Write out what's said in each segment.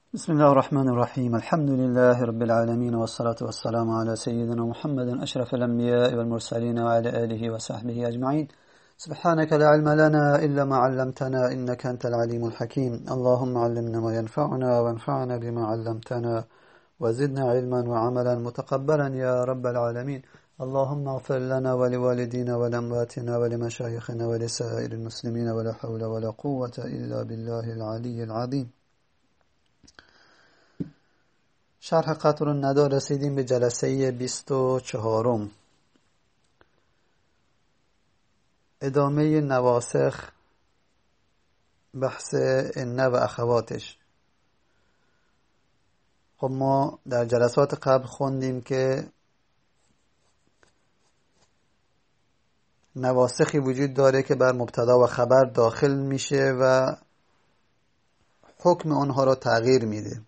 بسم الله الرحمن الرحيم. الحمد لله رب العالمين، والصلاة والسلام على سيدنا محمد أشرف الأنبياء والمرسلين وعلى آله وصحبه أجمعين. سبحانك لا علم لنا إلا ما علمتنا إنك أنت العليم الحكيم. اللهم علمنا ما ينفعنا وانفعنا بما علمتنا وزدنا علما وعملا متقبلا يا رب العالمين. اللهم اغفر لنا ولوالدينا ولأمواتنا ولمشايخنا ولسائر المسلمين، ولا حول ولا قوة إلا بالله العلي العظيم. شرح قطر الندى رسیدیم به جلسه 24. ادامه نواسخ، بحث ان و اخواتش. خب ما در جلسات قبل خوندیم که نواسخی وجود داره که بر مبتدا و خبر داخل میشه و حکم اونها رو تغییر میده.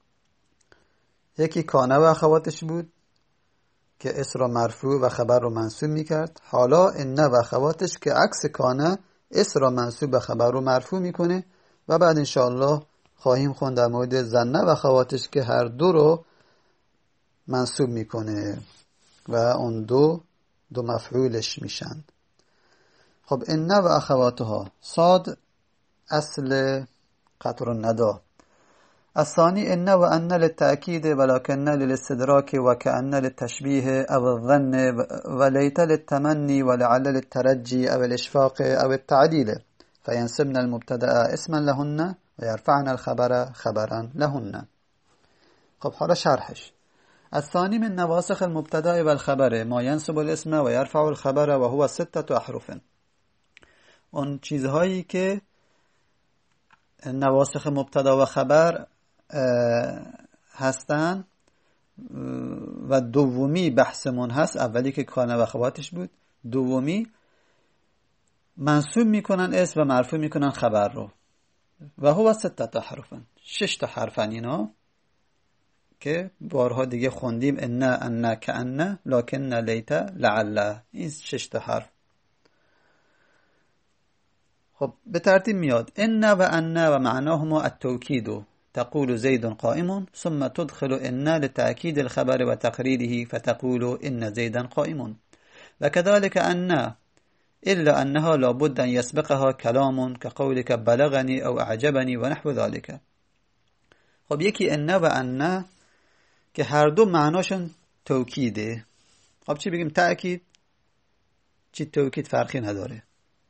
یکی کانه و اخواتش بود که اسم را مرفوع و خبر رو منصوب میکرد. حالا ان و اخواتش که عکس کانه، اسم را منصوب و خبر رو مرفوع میکنه و بعد انشاءالله خواهیم خوند در مورد ظن و اخواتش که هر دو رو منصوب میکنه و اون دو مفعولش میشن. خب ان و اخواتها صاد اصل قطر الندى. الثاني إن وأن للتأكيد ولكن للاستدراك وكأن للتشبيه أو الظن وليت للتمني ولعل للترجي أو الإشفاق أو التعديل، فينسبن المبتدأ اسما لهن ويرفعن الخبر خبرا لهن. خب حالا شرحش. الثاني من نواسخ المبتدأ والخبر ما ينسب الاسم ويرفع الخبر وهو 6 أحرف. اون چیزهایی که نواسخ مبتدا و خبر هستن و دومی بحثمون هست. اولی که کانه و اخواتش بود، دومی منصوب میکنن اسم و مرفوع میکنن خبر رو و هو 6 حرفن، 6 حرفن اینا که بارها دیگه خوندیم. ان کأن لکن لیت لعل، این 6 حرف. خب به ترتیب میاد. ان و ان و معناهما التوكيد، تقول زيد قائم ثم تدخل ان لتأكيد الخبر وتقريره فتقول ان زيدا قائم. وكذلك ان إلا أنها لابد أن يسبقها كلام كقولك بلغني أو أعجبني ونحو ذلك. خب یکی ان و ان که هر دو معناشون توکیده. خب چی بگیم؟ تأکید چی توکید فرقی نداره.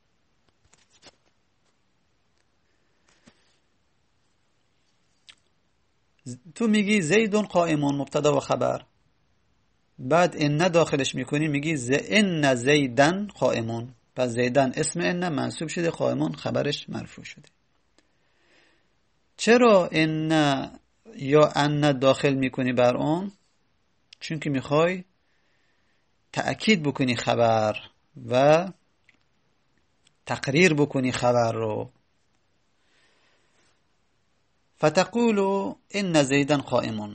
تو میگی زیدون قائمون مبتدا و خبر، بعد ان داخلش میکنی میگی ان زیدن قائمون، پس زیدن اسم ان منصوب شده، قائمون خبرش مرفوع شده. چرا ان یا ان داخل میکنی بر اون؟ چون که میخوای تأکید بکنی خبر و تقریر بکنی خبر رو. فتقول ان زیدا قائم،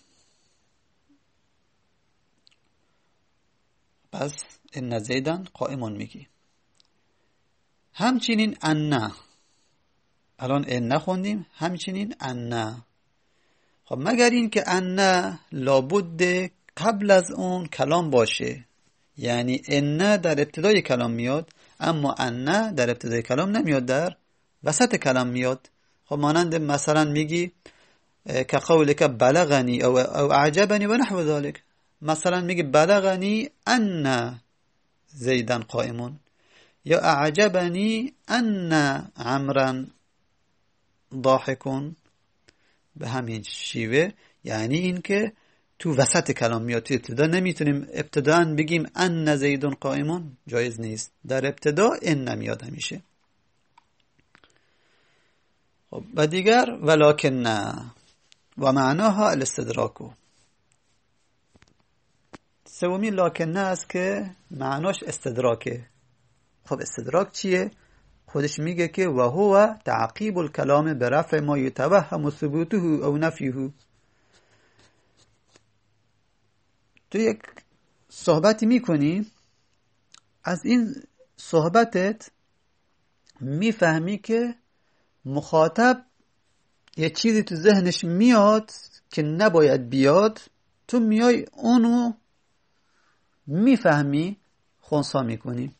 پس ان زیدا قائم میگی. همچنین ان، الان ان خوندیم، همچنین ان. خب مگر این که ان لابد قبل از اون کلام باشه، یعنی ان در ابتدای کلام میاد اما ان در ابتدای کلام نمیاد، در وسط کلام میاد. خب مانند مثلا میگی که قولک بلغنی او اعجبنی و نحو ذلك. مثلا میگی بلغنی ان زیدن قائمون یا اعجبنی ان عمرا ضاحکون. به همین شیوه، یعنی این که تو وسط کلام میاد، تو ابتدا نمیتونیم ابتداً بگیم ان زیدن قائمون، جایز نیست. در ابتدا ان نمیاد همیشه. خب و دیگر ولکن و معناها الاستدراکو. سومی لکن است که معناش استدراکه. خب استدراک چیه؟ خودش میگه که و هو تعقیب الکلام برفع ما یتوهم ثبوته او نفیه. تو یک صحبتی میکنی، از این صحبتت میفهمی که مخاطب یه چیزی تو ذهنش میاد که نباید بیاد، تو میای اونو میفهمی، خونسا میکنی.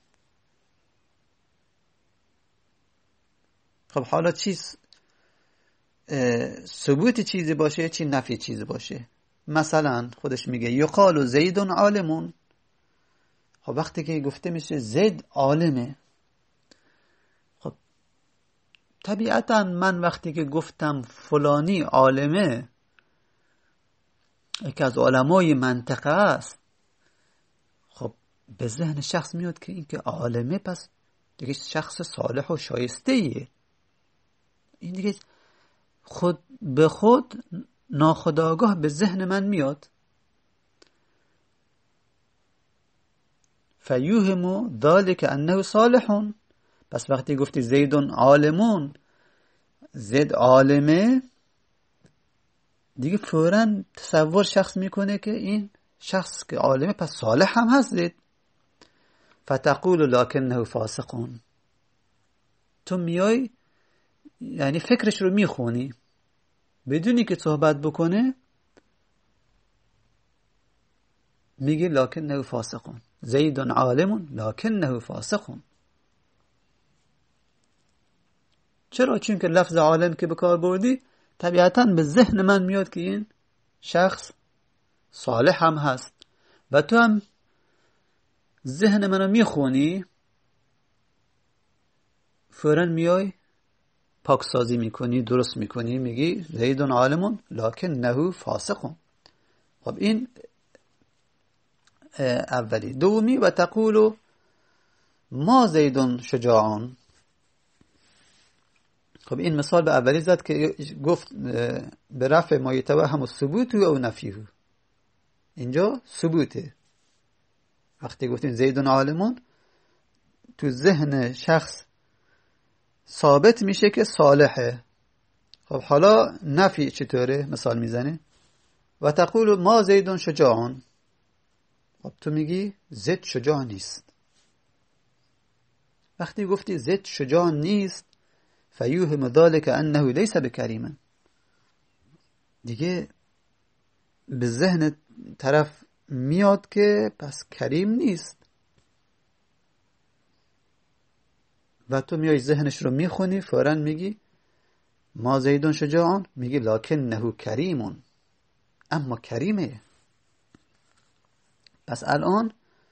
خب حالا چیز ثبوت چیزی باشه چی نفی چیزی باشه. مثلا خودش میگه یقال زید عالمون. خب وقتی که گفته میشه زید عالمه، خب طبیعتا من وقتی که گفتم فلانی عالمه، یکی از علمای منطقه است، خب به ذهن شخص میاد که این که عالمه پس دیگه شخص صالح و شایسته ایه. این دیگه خود به خود ناخودآگاه به ذهن من میاد. فیوهم ذلک انه صالحون. پس وقتی گفتی زید عالمون، زید عالمه، دیگه فوراً تصور شخص میکنه که این شخص که عالمه پس صالح هم هست زید. فتقول لکنه فاسقون. تو میای یعنی فکرش رو میخونی بدونی که صحبت بکنه، میگه لکنه فاسقون، زید عالمون لکنه فاسقون. چرا؟ چون که لفظ عالم که به کار بردی طبیعتاً به ذهن من میاد که این شخص صالح هم هست و تو هم ذهن منو میخونی، فوراً میای پاکسازی میکنی، درست میکنی، میگی زید عالمون لکنه فاسقون. خب این اولی. دومی و تقول ما زید شجاعون. خب این مثال به اولی زد که گفت به رفع ما یتوهم الثبوت و نفیه. اینجا ثبوته. وقتی گفتیم زید عالمون تو ذهن شخص ثابت میشه که صالحه. خب حالا نفی چطوره؟ مثال میزنه و تقول ما زید شجاعون. خب تو میگی زید شجاع نیست. وقتی گفتی زید شجاع نیست، فیوهم ذلک انه لیس بکریم، دیگه به ذهن طرف میاد که پس کریم نیست و تو میای ذهنش رو میخونی، فوراً میگی ما زیدون شجاعون، میگی لکنه کریمون، اما کریمه. پس الان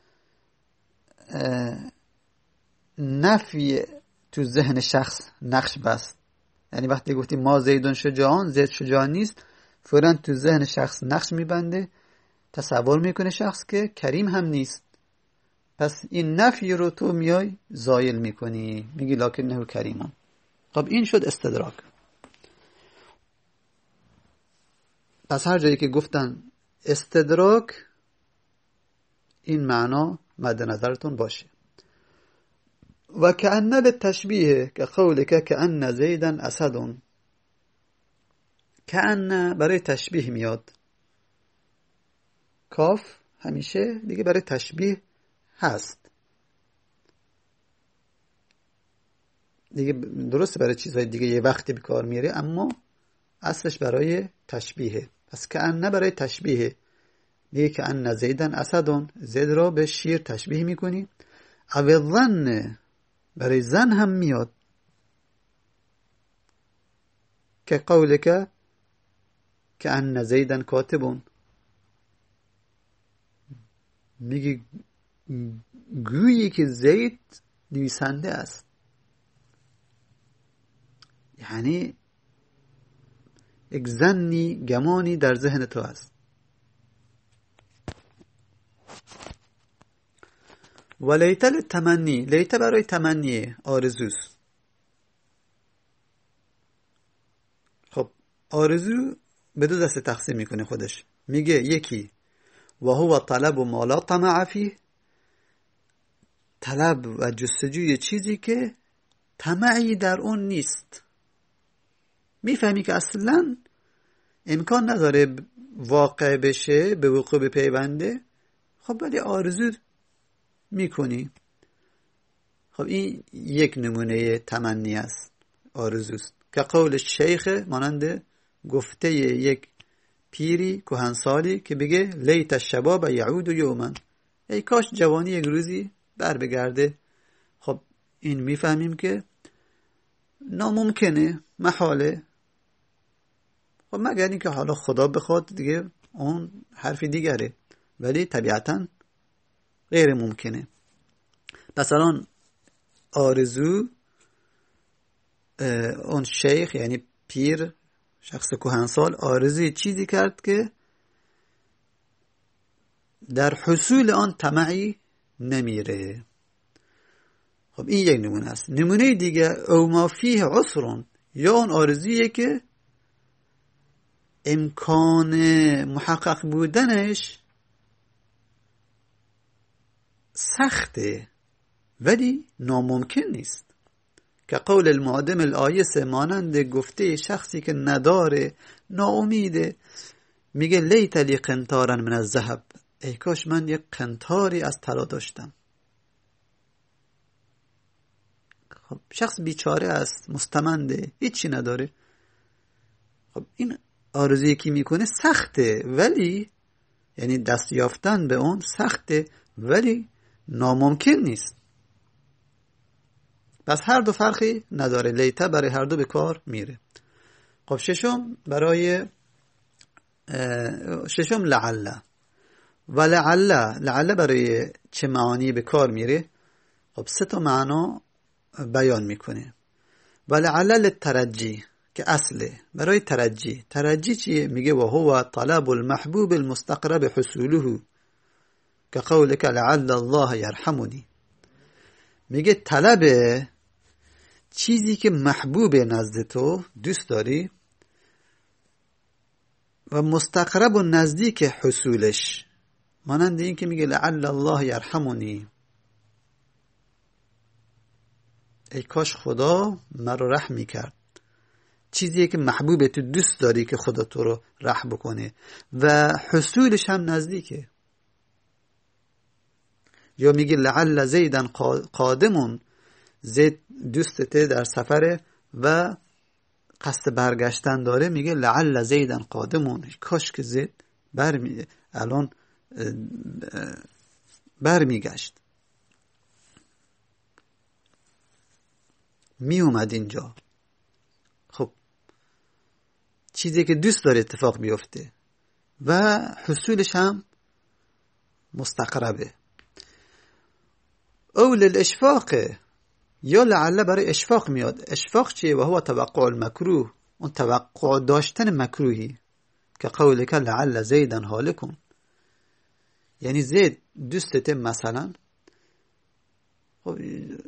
نفی تو ذهن شخص نقش بست. یعنی وقتی گفتی ما زیدون شجاعون، زید شجاع نیست، فوراً تو ذهن شخص نقش میبنده، تصور میکنه شخص که کریم هم نیست. پس این نفی رو تو میای زایل میکنی، میگی لکنه کریمون. خب این شد استدراک. پس هر جایی که گفتن استدراک، این معنا مد نظرتون باشه. و کأن للتشبیه که قولک کأن زیدا اسد. کأن برای تشبیه میاد، کاف همیشه دیگه برای تشبیه هست دیگه، درسته برای چیزهای دیگه یه وقتی به کار میاره، اما اصلش برای تشبیه. پس کأن برای تشبیه میگه کأن زیدا اسد، زید را به شیر تشبیه میکنی. او ظن برای زن هم میاد که قولک کأن زیدا کاتبون، میگه گویی که زید نویسنده است. یعنی یک ظنی، گمانی در ذهن تو است. و لیت للتمنی، لیت برای تمنی، آرزوست. خب آرزو به دو دسته تقسیم میکنه خودش. میگه یکی و هو طلب ما لا طمع فیه، طلب و جستجوی چیزی که طمعی در اون نیست. میفهمی که اصلا امکان نداره واقع بشه، به وقوع بپیونده، خب ولی آرزو میکنی. خب این یک نمونه تمنی است، آرزوست که قول شیخ، مانند گفته یک پیری کهنسالی که بگه لیت الشباب یعود یوما، ای کاش جوانی یک روزی بر بگرده. خب این میفهمیم که ناممکنه، محاله. خب مگر اینکه حالا خدا بخواد دیگه اون حرف دیگره، ولی طبیعتا غیر ممکنه. پس الان آرزو اون شیخ یعنی پیر، شخص کهنسال، آرزوی چیزی کرد که در حصول آن طمعی نمیره. خب این یک نمونه است. نمونه دیگه او ما فیه عسرون، یا اون آرزویه که امکان محقق بودنش سخته ولی ناممکن نیست، که قول المعدم الآیس، مانند گفته شخصی که نداره، ناامیده، میگه لیت لی قنطارا من الذهب، ای کاش من یک قنطاری از طلا داشتم. خب شخص بیچاره است، مستمنده، هیچی نداره. خب این آرزویی که میکنه سخته، ولی یعنی دست یافتن به اون سخته ولی ناممکن نیست. پس هر دو فرقی نداره، لیته برای هر دو به کار میره. خب ششم لعل. و لعل برای چه معانی به کار میره؟ خب 3 معنا بیان میکنه. و لعل للترجی، که اصله برای ترجی چیه؟ میگه و هو طلب المحبوب المستقرب حصوله، که قولک لعل الله یرحمنی. میگه طلب چیزی که محبوب نزد تو، دوست داری، و مستقرب و نزدیک حصولش، مانند این که میگه لعل الله یرحمنی، ای کاش خدا مرا رحم میکرد. چیزی که محبوب تو، دوست داری که خدا تو رو رحم بکنه و حصولش هم نزدیکه. یا میگه لعل زیدن قادمون، زید دوستته در سفره و قصد برگشتن داره، میگه لعل زیدن قادمون، کاش که زید الان برمیگشت، می اومد اینجا. خب چیزی که دوست داره اتفاق بیفته و حصولش هم مستقربه. او للاشفاق، یا لعل برای اشفاق میاد. اشفاق چیه؟ و هو توقع المکروه، اون توقع داشتن مکروهی، که قولک لعل زیدن حالکم، یعنی زید دوستته مثلا، خب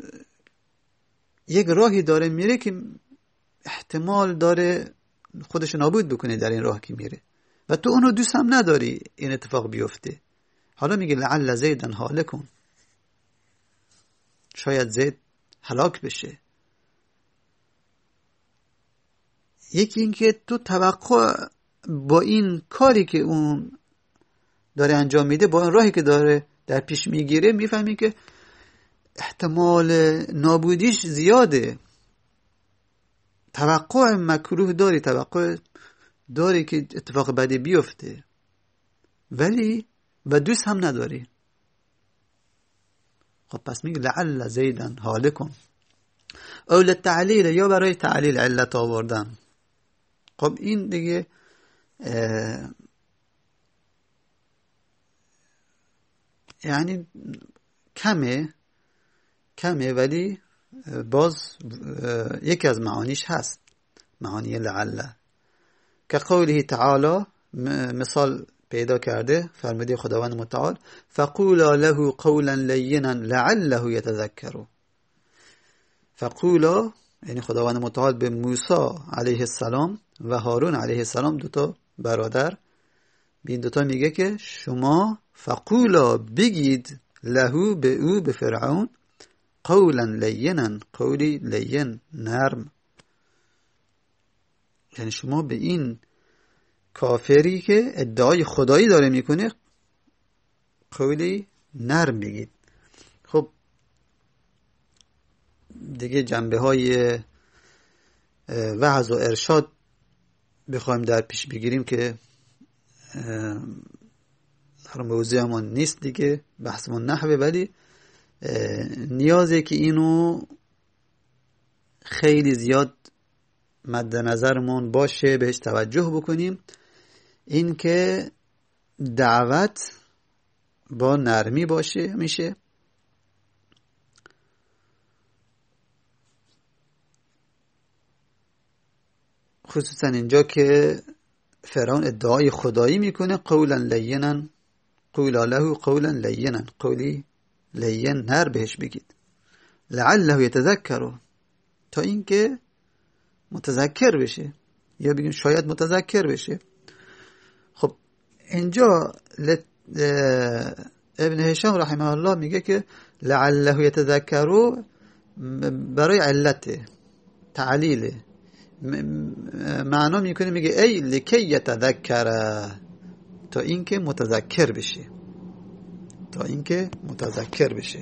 یک راهی داره میره که احتمال داره خودش نابود بکنه در این راه که میره و تو اونو دوست هم نداری این اتفاق بیفته. حالا میگه لعل زیدن حالکم، شاید زید هلاک بشه. یکی این که تو توقع با این کاری که اون داره انجام میده، با این راهی که داره در پیش میگیره، میفهمی که احتمال نابودیش زیاده. توقع مکروه داری، توقع داری که اتفاق بدی بیفته، ولی و دوست هم نداری. خب پس میگه لعل زیدن حالکم. او للتعلیل، یا برای تعلیل علت آوردن. خب این دیگه یعنی کمه ولی باز یکی از معانیش هست، معانی لعل. که قوله تعالی، مثال پیدا کرده، فرموده خداوند متعال فقولا له قولا لینا لعله یتذکر. فقولا یعنی خداوند متعال به موسی علیه السلام و هارون علیه السلام، 2 برادر، به این 2 میگه که شما فقولا بگید له به او، به فرعون، قولا لینا، قولی لین نرم، یعنی شما به این کافری که ادعای خدایی داره میکنه قولی نرم بگید. خب دیگه جنبه های وعظ و ارشاد بخوایم در پیش بگیریم که موضوعمون نیست دیگه، بحثمون نحوه، ولی نیازه که اینو خیلی زیاد مد نظرمون باشه، بهش توجه بکنیم. این که دعوت با نرمی باشه میشه، خصوصا اینجا که فرعون ادعای خدایی میکنه. قولا لینا قولا له قولا لینا، قولی لین نر بهش بگید. لعله یتذکر، تا اینکه متذکر بشه، یا بگیم شاید متذکر بشه. خب اینجا ابن هشام رحمه الله میگه که لعله یتذکر برای علت تعلیل معنا میکنه، میگه ای لکی یتذکر، تا اینکه متذکر بشه، تا اینکه متذکر بشه.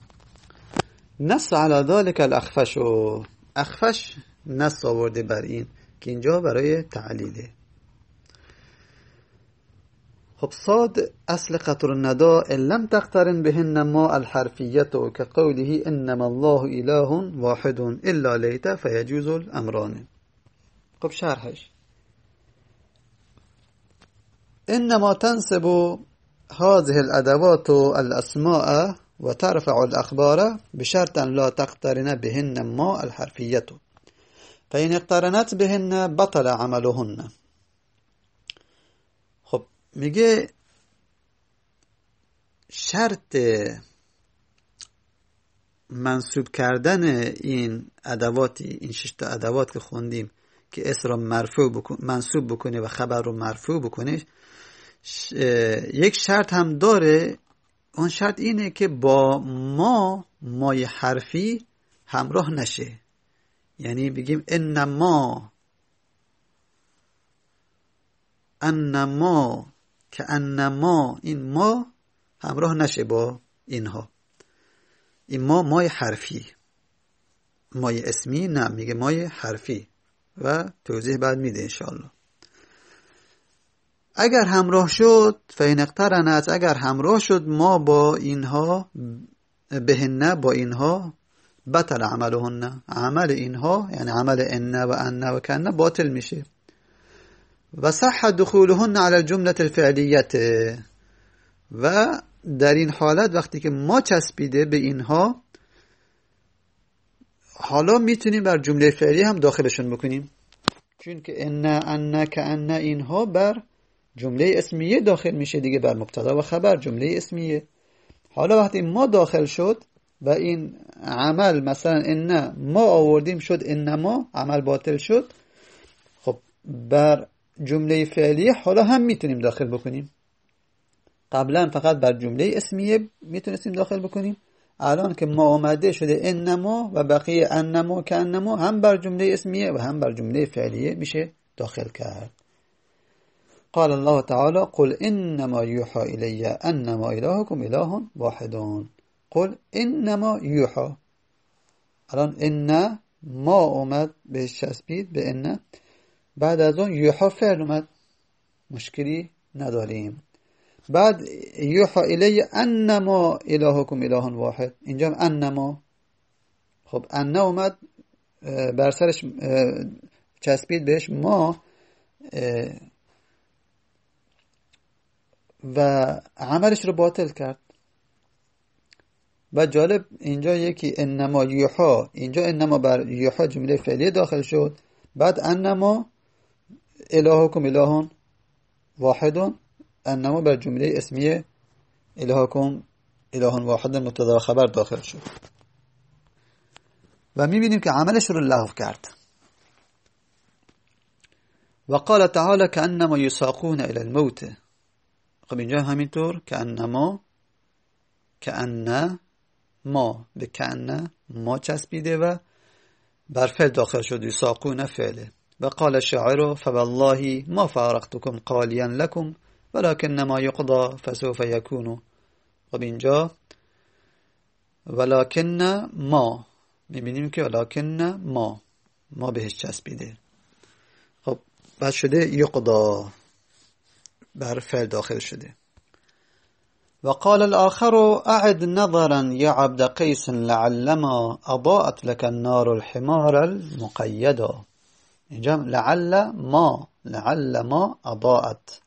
نص علی ذلك الاخفش، اخفش نص آورده بر این که اینجا برای تعلیله. خب صاد اصل قطر النداء ان لم تقترن بهن ما الحرفیت كقوله انما الله اله واحد الا لیت فيجوز الامران. خب شرحش: انما تنسب هذه الادوات الاسماء وترفع الاخبار بشرط ان لا تقترن بهن ما الحرفیت فإن اقترنت بهن بطل عملهن. خب میگه شرط منصوب کردن این ادواتی، این 6 تا ادوات که خوندیم که اسم را منصوب بکنه و خبر رو مرفوع بکنه، یک شرط هم داره. اون شرط اینه که با مای حرفی همراه نشه. یعنی بگیم انما که انما، این ما همراه نشه با اینها. این مای حرفی، مای اسمی نه، میگه مای حرفی و توضیح بعد میده انشاءالله. اگر همراه شد فإن اقترنت، اگر همراه شد ما با اینها، بهن با اینها، بطل عملهن، عمل اینها یعنی عمل ان و ان و کن باطل میشه. و صح دخولهن على الجمله الفعلیه، و در این حالت وقتی که ما چسبیده به اینها، حالا میتونیم بر جمله فعلی هم داخلشون بکنیم، چون که ان کن اینها بر جمله اسمیه داخل میشه دیگه، بر مبتدا و خبر جمله اسمیه. حالا وقتی ما داخل شد و این عمل مثلا ان ما آوردیم شد انما، عمل باطل شد، خب بر جمله فعلیه حالا هم میتونیم داخل بکنیم. قبلا فقط بر جمله اسمیه میتونستیم داخل بکنیم، الان که ما آمده شده انما و بقیه انما که انما، هم بر جمله اسمیه و هم بر جمله فعلیه میشه داخل کرد. قال الله تعالى قل انما يوحى الي انما الهكم اله واحد. قل انما يوحى، الان ان ما اومد به چسبید به ان، بعد از اون یوحا فعل اومد، مشکلی نداریم. بعد یوحا الی انما الهکم اله واحد، اینجا انما، خب ان اومد بر سرش چسبید بهش ما و عملش رو باطل کرد. و جالب اینجا یکی انما یوحا، اینجا انما بر یوحا جمله فعلیه داخل شد، بعد انما الهکم اله واحد، انما بر جمله اسمیه الهکم اله واحد مبتدا و خبر داخل شد و میبینیم که عملش رو لغو کرد. و قال تعالی کانما یساقون الی الموت. خب اینجا همینطور کانما، کأن ما به کأن ما چسبیده و بر فعل داخل شد، یساقون فعله. و قال الشاعر فوالله ما فارقتكم قاليا لكم ولكن ما يقضى فسوف يكون. خب اینجا ولكن ما، میبینیم که ولكن ما ما بهش چسبیده. خب بعد شده یقضا، بر فعل داخل شده. وقال الآخر أعد نظرا يا عبد قيس لعلما أضاءت لك النار الحمار المقيدا. اینجا لعل ما أضاءت،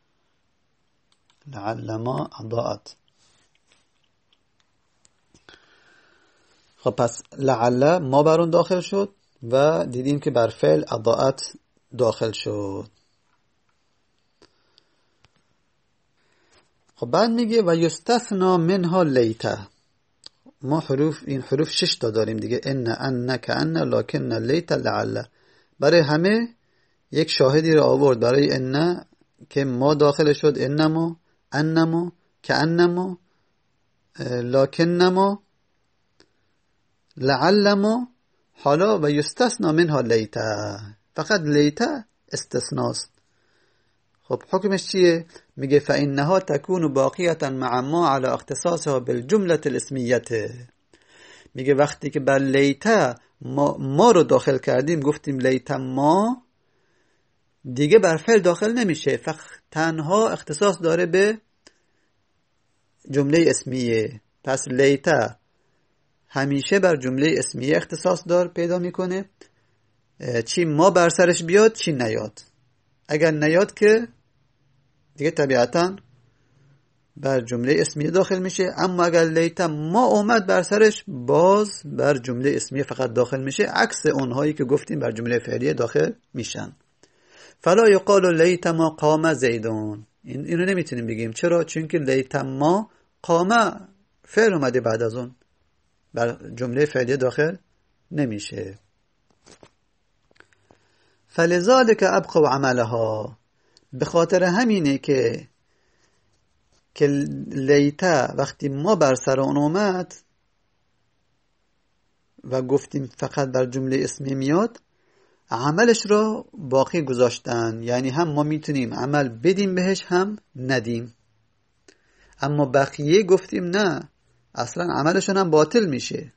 خب پس لعل ما بر اون داخل شد و دیدیم که بر فعل اضاءت داخل شد. خب بعد میگه و یستثنا منها لیته. ما این حروف 6 تا داریم دیگه، ان کأن لکن لیت لعل. برای همه یک شاهدی رو آورد برای ان که ما داخل شد، انما کأنما لکنما لعلما. حالا و یستثنا منها لیته، فقط لیته استثناست. خب حکمش چیه؟ میگه فإنها تكون باقیة مع ما على اختصاصها بالجملة الاسمیه. میگه وقتی که بر لیته ما رو داخل کردیم، گفتیم لیته ما، دیگه بر فعل داخل نمیشه، تنها اختصاص داره به جمله اسمیه. پس لیته همیشه بر جمله اسمیه اختصاص پیدا میکنه، چی ما بر سرش بیاد چی نیاد. اگر نیاد که دیگه طبیعتا بر جمله اسمیه داخل میشه، اما اگر لیته ما اومد بر سرش، باز بر جمله اسمیه فقط داخل میشه، عکس اونهایی که گفتیم بر جمله فعلیه داخل میشن. فلا یقال لیت ما قام زیدون. اینو نمیتونیم بگیم. چرا؟ چون که لیت ما قام فعل اومده بعد از اون، بر جمله فعلیه داخل نمیشه. فلذلك ابقوا عملها. به خاطر همینه که لیته وقتی ما بر سر اون اومد و گفتیم فقط بر جمله اسمی میاد، عملش را باقی گذاشتن. یعنی هم ما میتونیم عمل بدیم بهش هم ندیم، اما بقیه گفتیم نه، اصلا عملشون هم باطل میشه.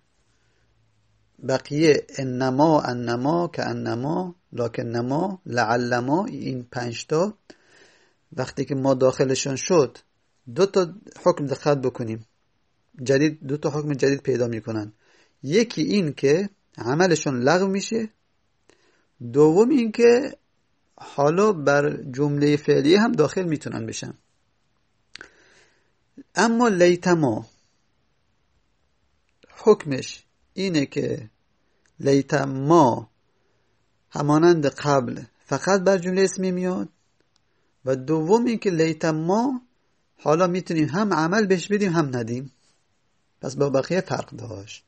بقیه انما کانما لکنما لعلما، این 5 تا وقتی که ما داخلشون شد، 2 تا حکم دقت بکنیم جدید، 2 تا حکم جدید پیدا میکنن. یکی این که عملشون لغو میشه، دوم این که حالا بر جمله فعلیه هم داخل میتونن بشن. اما لیتما حکمش اینه که لیتما همانند قبل فقط بر جمله اسمی میاد، و دوم این که لیتما حالا میتونیم هم عمل بهش بدیم هم ندیم، پس با بقیه فرق داشت.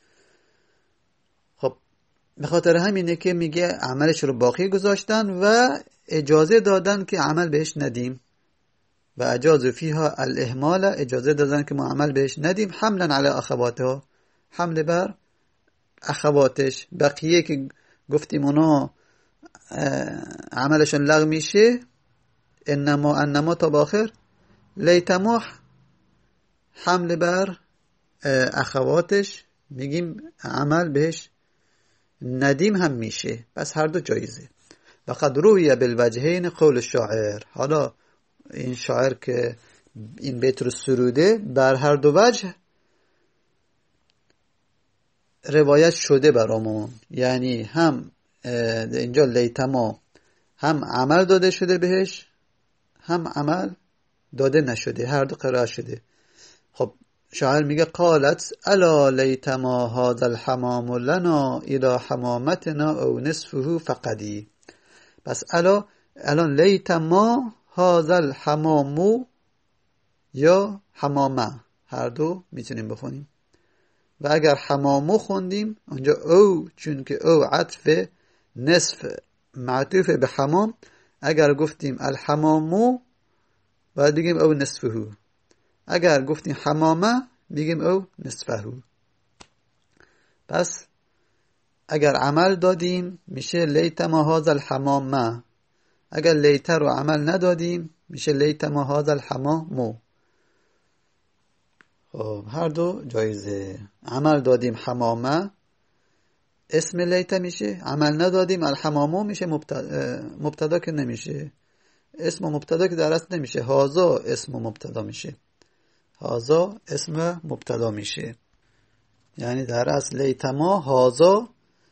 خب به خاطر همینه که میگه عملش رو باقی گذاشتن و اجازه دادن که عمل بهش ندیم، و اجازه فیها الاهمال، اجازه دادن که ما عمل بهش ندیم، حملا علی اخواتها، حمل بر اخواتش. بقیه که گفتیم اونا عملشون لغو میشه، انما تا باخر، لیتما حمل بر اخواتش، میگیم عمل بهش ندیم هم میشه، پس هر دو جایزه. و قد روی بالوجهین قول الشاعر. حالا این شاعر که این بیت رو سروده، بر هر دو وجه روایت شده برامون. یعنی هم اینجا لیتما هم عمل داده شده بهش، هم عمل داده نشده، هر دو قرار شده. خب شاعر میگه قالت الا لیتما هذا الحمام لنا الى حمامتنا او نصفه فقدی. پس الان لیتما هذا الحمام یا حمامه، هر دو میتونیم بخونیم. و اگر حمامو خوندیم اونجا او، چون که او عطف نصف معطوف به حمام، اگر گفتیم الحمامو باید بگیم او نصفه، اگر گفتیم حمامه بگیم او نصفه. پس اگر عمل دادیم میشه لیتما هذا الحمامه، اگر لیت رو عمل ندادیم میشه لیتما هذا الحمامو. خب هر دو جایزه. عمل دادیم حمامه، اسم لیت میشه، عمل ندادیم الحمامو میشه مبتدا که نمیشه، اسم و مبتدا که در اصل نمیشه، هازا اسم و مبتدا میشه، هازا اسم مبتدا میشه. یعنی در اصل لیتما هازا،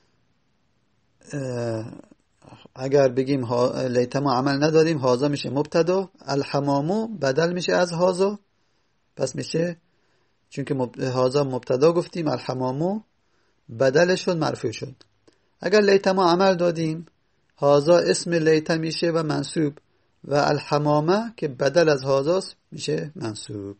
اگر بگیم لیتما عمل ندادیم هازا میشه مبتدا، الحمامو بدل میشه از هازا، پس میشه چون که هازا مبتدا گفتیم الحمامو بدلش شد مرفوع شد. اگر لیتما عمل دادیم هازا اسم لیت میشه و منصوب و الحمامه که بدل از هازاست میشه منصوب.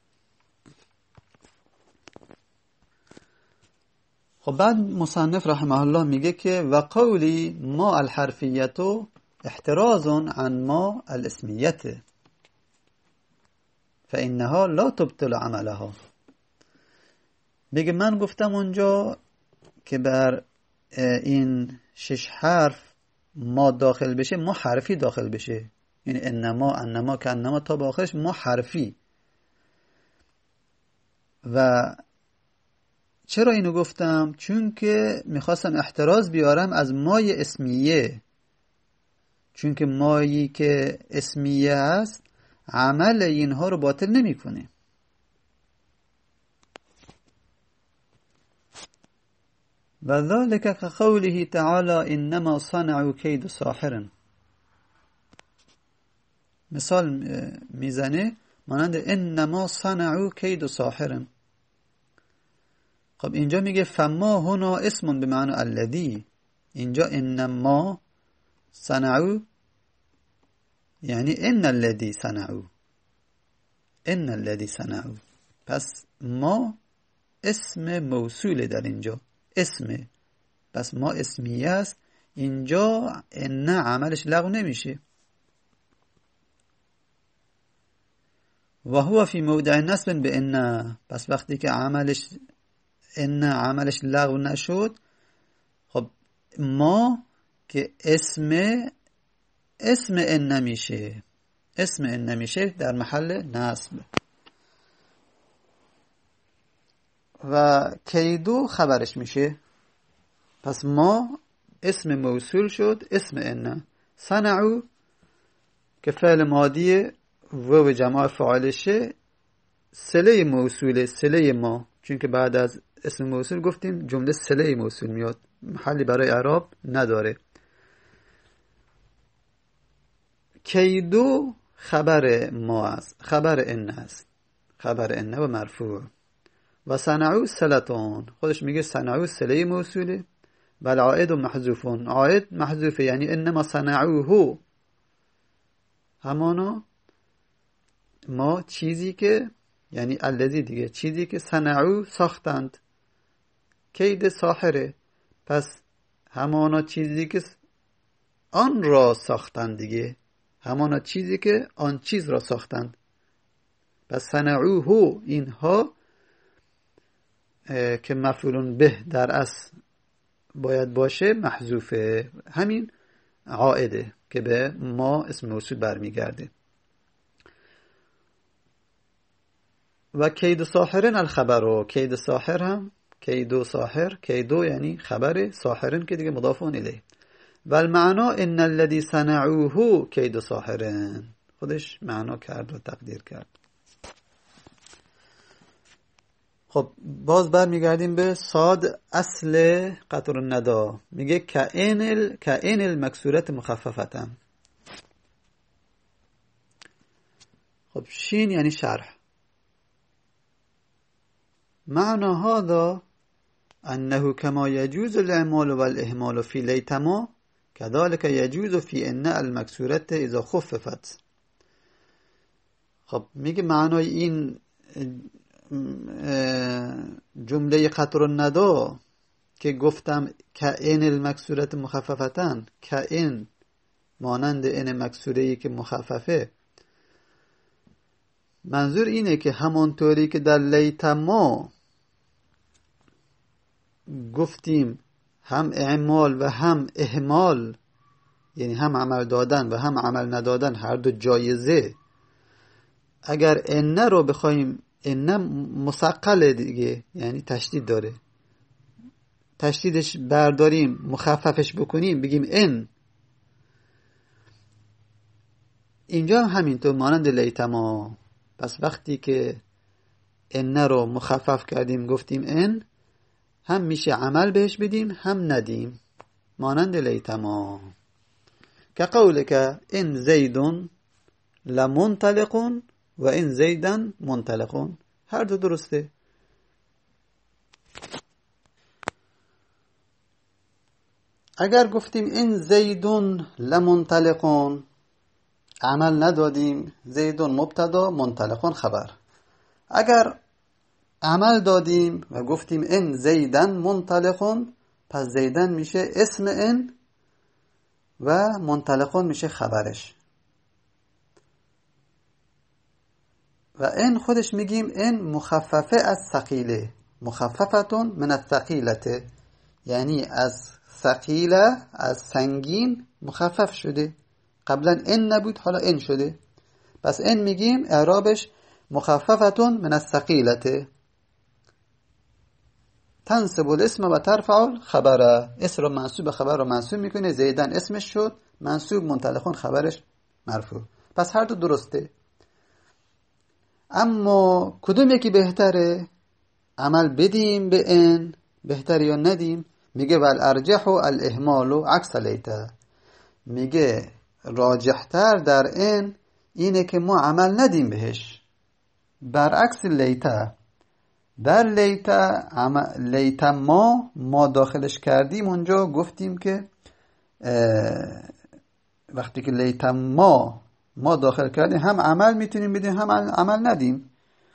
خب بعد مصنف رحمه الله میگه که و قولی ما الحرفیتو احتراز عن ما الاسمیت فانها لا تبطل عملها. میگه من گفتم اونجا که بر این 6 حرف ما داخل بشه، ما حرفی داخل بشه، یعنی انما که انما تا به آخرش ما حرفی. و چرا اینو گفتم؟ چون که میخواستم احتراز بیارم از مای اسمیه، چون که مایی که اسمیه است عمل اینها رو باطل نمیکنه. و ذلك كقوله تعالى انما صنعوا كيد ساحر. مثال میزنه مانند انما صنعوا كيد ساحر. خب اینجا میگه فما هنا اسم به معنی الذی، اینجا انما صنعوا یعنی ان الذی صنعوا، ان الذی صنعوا، پس ما اسم موصول در اینجا، اسم، پس ما اسمیه است، اینجا ان عملش لغو نمیشه. و هو فی موضع نصب به ان، پس وقتی که ان عملش لغو نشد، خب ما که اسم ان میشه، اسم ان میشه در محل نصب. و کیدو خبرش میشه، پس ما اسم موصول شد اسم ان. صنعو که فعل ماضی و جمع فاعلشه، صله موصوله، صله ما، چون که بعد از اسم موصول گفتیم جمله صله موصول میاد، محلی برای اعراب نداره. کیدو خبر ما است، خبر ان است، خبر ان و مرفوع. و صنعو صلتون، خودش میگه صنعو صله موصوله، بل عائد و محذوفون، عائد محذوفه، یعنی انما صنعوه، همانا ما چیزی که، یعنی الذی دیگه، چیزی که صنعو ساختند، کید ساحره، پس همانا چیزی که آن را ساختند دیگه، همانا چیزی که آن چیز را ساختند. پس صنعوه اینها که مفعول به در اصل باید باشه محذوفه، همین عائده که به ما اسم موصول برمیگرده. و کید ساحرن الخبر، کید ساحر هم کیدو ساحر، کیدو یعنی خبر، ساحرن که دیگه مضاف الیه. و المعنا ان الذي صنعوه کید ساحرن، خودش معنا کرد و تقدیر کرد. خب باز برمیگردیم به صاد اصل قطر الندا، میگه کائن المکسورت مخففتن. خب شین یعنی شرح. معنى هذا أنه كما يجوز الإعمال والإهمال في ليتما كذلك يجوز في إن المكسورة إذا خففت. خب میگه معنای این جمله قطر الندا که گفتم کائن المکسورت مخففتن، کائن مانند ان مکسوره‌ای که مخففه، منظور اینه که همانطوری که در لیتما گفتیم هم اعمال و هم اهمال، یعنی هم عمل دادن و هم عمل ندادن هر دو جایزه، اگر ان رو بخوایم، ان مثقله دیگه، یعنی تشدید داره، تشدیدش برداریم مخففش بکنیم بگیم ان، اینجا هم همینطور مانند لیتما. پس وقتی که ان رو مخفف کردیم گفتیم ان، هم میشه عمل بهش بدیم هم ندیم، مانند لیتما. که قولک ان زیدون لمنطلقون و ان زیدن منطلقون، هر دو درسته. اگر گفتیم این زیدون لمنطلقون، عمل ندادیم، زیدون مبتدا منطلقون خبر. اگر عمل دادیم و گفتیم این زیدن منطلقون، پس زیدن میشه اسم این و منطلقون میشه خبرش. و این خودش میگیم این مخففه از ثقیله، مخففتون من الثقیلته، یعنی از ثقیله، از سنگین مخفف شده. قبلا این نبود حالا این شده، پس این میگیم اعرابش مخففتون من الثقیلته، تنصب الاسم و ترفع الخبر. اسم رو منصوب، خبر رو منصوب میکنه، زیدن اسمش شد منصوب، منطلقون خبرش مرفوع. پس هر دو درسته. اما کدوم یکی بهتره؟ عمل بدیم به این بهتره یا ندیم؟ میگه والارجح الاهمال عکس لیتا، میگه راجحتر در این اینه که ما عمل ندیم بهش، برعکس لیتا. در لیتا ما داخلش کردیم، اونجا گفتیم که وقتی که لیتا ما داخل کردیم هم عمل میتونیم بدیم هم عمل ندیم.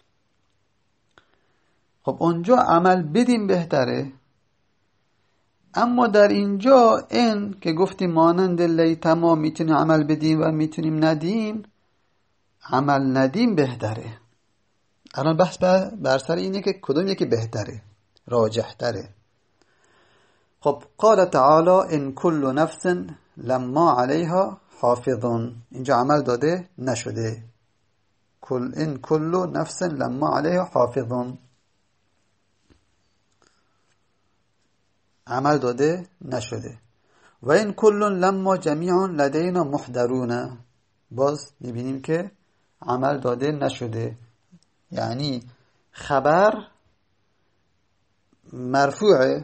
خب اونجا عمل بدیم بهتره. اما در اینجا این که گفتیم مانند لیتا ما میتونیم عمل بدیم و میتونیم ندیم، عمل ندیم بهتره. الان بحث بر سر اینه که کدوم یکی بهتره، راجح تره. خب قال تعالی ان کل نفس لما علیها حافظون، اینجا عمل داده نشده. ان کل نفس لما علیها حافظون، عمل داده نشده. و این کل لما جمیع لدینا محضرون، باز میبینیم که عمل داده نشده، یعنی خبر مرفوعه.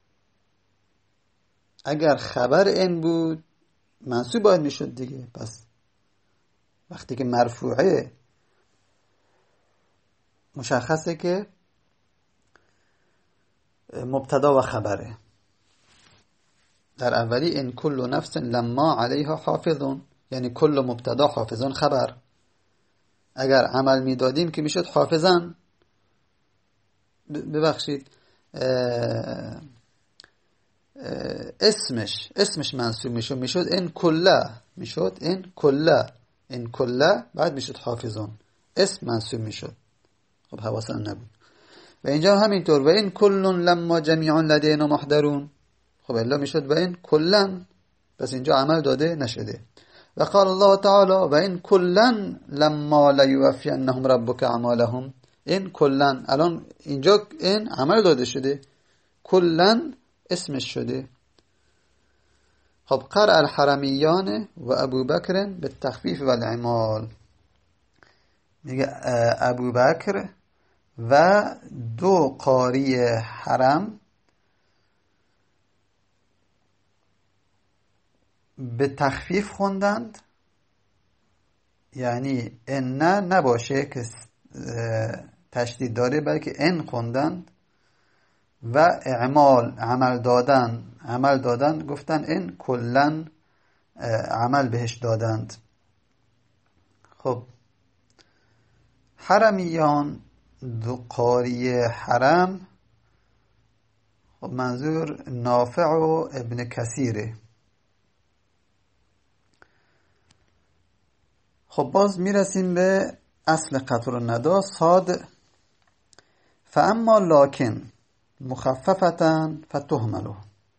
اگر خبر این بود منصوب باید میشد دیگه. پس وقتی که مرفوعه مشخصه که مبتدا و خبره. در اولی ان کل نفس لما علیها حافظون، یعنی کل مبتدا حافظون خبر. اگر عمل میدادیم که میشد حافظن، ببخشید اسمش منصوب میشد این کله، میشد این کله بعد میشد حافظون، اسم منصوب میشد. خب حواسم نبود. و اینجا همینطور و این کلن لما جمیع لدینا محضرون، خب الا میشد و این کلن، پس اینجا عمل داده نشده. و قال الله تعالی و این کلن لما لیوفینهم ربک اعمالهم، این کلن، الان اینجا این عمل داده شده، کلن اسمش شده. خب قرأ الحرمیان و ابو بکر بالتخفیف و العمال، میگه ابو بکر و دو قاری حرم به تخفیف خوندند، یعنی ان نباشه که تشدید داره بلکه ان خوندند. و اعمال عمل دادن گفتن این کلن عمل بهش دادند. خب حرمیان دو قاری حرم، خب منظور نافع و ابن کثیره. خب باز میرسیم به اصل قطر الندا صاد. فاما لکن مخففتن فتهملو،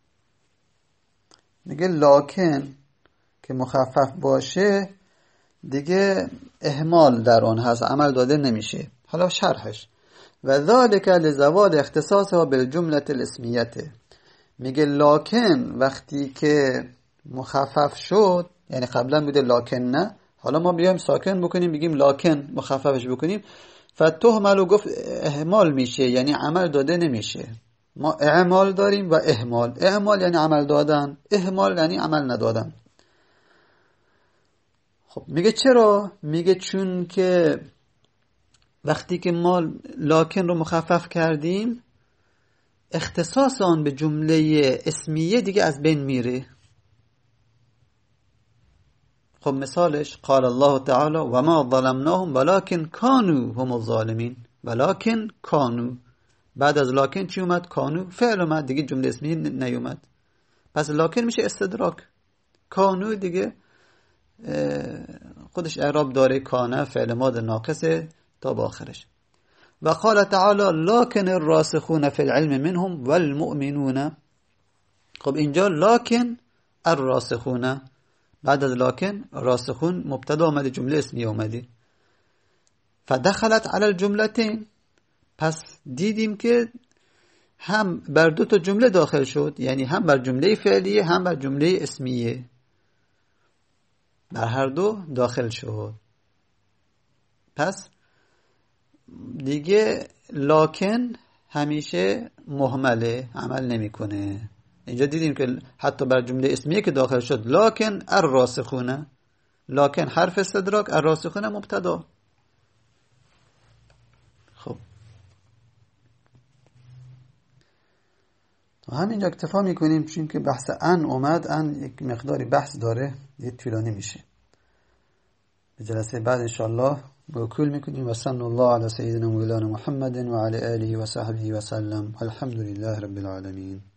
میگه لکن که مخفف باشه دیگه اهمال در آن هست، عمل داده نمیشه. حالا شرحش و ذالک لزوال اختصاصها بالجمله الاسمیه، میگه لاکن وقتی که مخفف شد، یعنی قبلا بوده لاکن نه، حالا ما بیایم ساکن بکنیم بگیم لاکن مخففش بکنیم، فتهمل و گفت اهمال میشه، یعنی عمل داده نمیشه. ما اعمال داریم و اهمال. اعمال یعنی عمل دادن، اهمال یعنی عمل ندادن. خب میگه چرا؟ میگه چون که وقتی که ما لاکن رو مخفف کردیم، اختصاص آن به جمله اسمیه دیگه از بین میره. خب مثالش قال الله تعالی و ما ظلمناهم ولكن كانوا هم الظالمین. ولكن كانوا، بعد از لاکن چی اومد؟ کانو فعل اومد دیگه، جمله اسمیه نیومد. پس لاکن میشه استدراک. کانو دیگه خودش اعراب داره، کانه فعل ماضی ناقصه تا با آخرش. و قال تعالی لكن الراسخون في العلم منهم والمؤمنون. خب اینجا لكن الراسخون، بعد از لكن راسخون مبتدا اومده، جمله اسمیه اومده. فدخلت على الجملتين، پس دیدیم که هم بر دو تا جمله داخل شد، یعنی هم بر جمله فعلیه هم بر جمله اسمیه، بر هر دو داخل شد. پس دیگه لاکن همیشه مهمله، عمل نمیکنه. اینجا دیدیم که حتی بر جمله اسمیه که داخل شد لاکن الراسخونه، لاکن حرف استدراک، الراسخونه مبتدا. خب همینجا اکتفا میکنیم، چون که بحث ان اومد، ان یک مقداری بحث داره، یه طولانی میشه. به جلسه بعد انشاءالله موکول میکنیم. و صلی الله علی سیدنا مولانا محمد و علی آله و صحبه و سلم. الحمد لله رب العالمین.